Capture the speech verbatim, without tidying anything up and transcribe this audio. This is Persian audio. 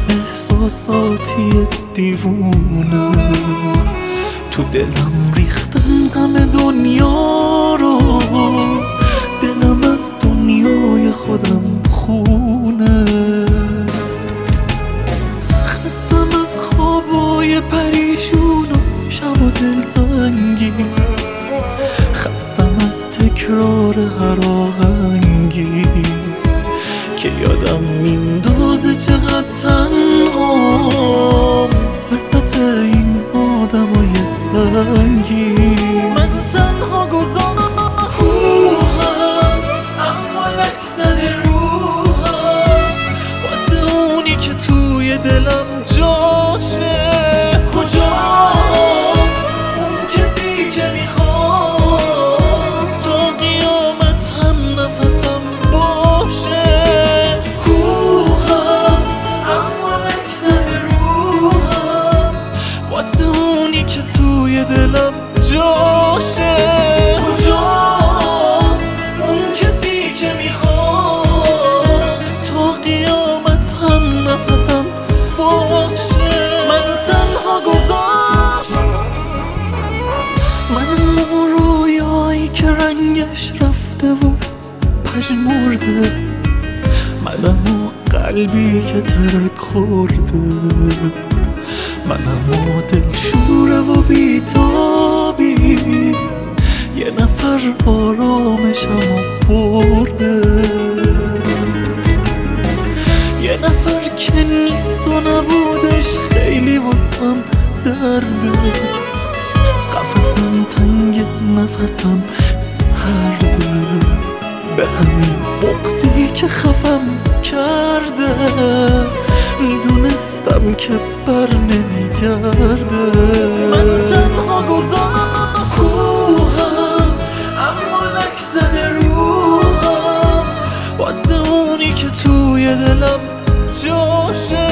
احساساتی دیوونه، تو دلم ریختن غم دنیا رو، دلم از دنیای خودم خونه. خستم از خوابای پریشون و شب و دلتنگی، خستم از تکرار هر آهنگی که یادم میندازه چقدر تنهام وسط این آدمای سنگی. من تنها گذارم کوهم، اما لک زده روحم واسه اونی که توی دلم جاشه. کجاست اون کسی که میخواست تا قیامت هم نفسم باشه؟ کوهم اما لک زده روحم واسه اونی که توی دلم جاشه. کجاست اون کسی که میخواست تا قیامت هم نفسم باشه؟ من تنها گذاشت، من رویایی که رنگش رفته و پژمرده، منم و قلبی که ترک خورده، منم و دلشوره و بیتابی، یه نفر آرامشم برده، یه نفر که نیست و نبودش خیلی واسم درده. قفسم تنگ نفسم سرده، به همین بغضی که خفم کرده، میدونستم که بر نمیگرده. من تنها گذاشت کوهم، اما لک زده روحم واسه اونی که توی دلم جاشه.